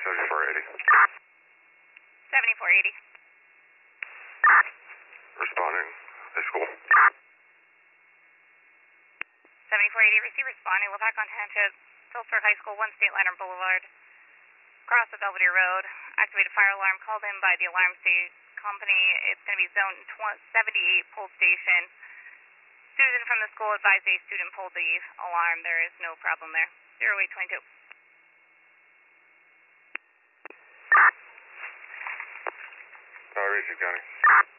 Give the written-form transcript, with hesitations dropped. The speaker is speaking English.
7480. 7480. Responding. High school. 7480, receive responding. Lepak on Sanchez, Phillipsburg High School, 1 State Liner Boulevard. Across the Belvedere Road. Activated fire alarm called in by the alarm state company. It's going to be zone 78 pull station. Susan from the school advised a student pulled the alarm. There is no problem there. 0822. Receive County.